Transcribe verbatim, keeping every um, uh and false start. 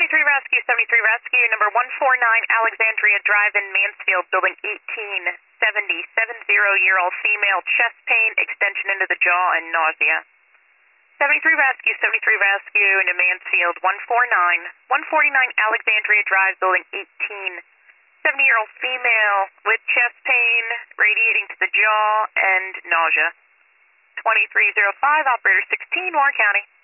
seventy-three Rescue, seventy-three Rescue, number one forty-nine Alexandria Drive in Mansfield, building eighteen seventy, seventy-year-old female, chest pain, extension into the jaw, and nausea. seventy-three Rescue, seventy-three Rescue, into Mansfield, one forty-nine, one forty-nine Alexandria Drive, building eighteen, seventy-year-old female with chest pain, radiating to the jaw, and nausea. twenty-three oh five, operator sixteen, Warren County.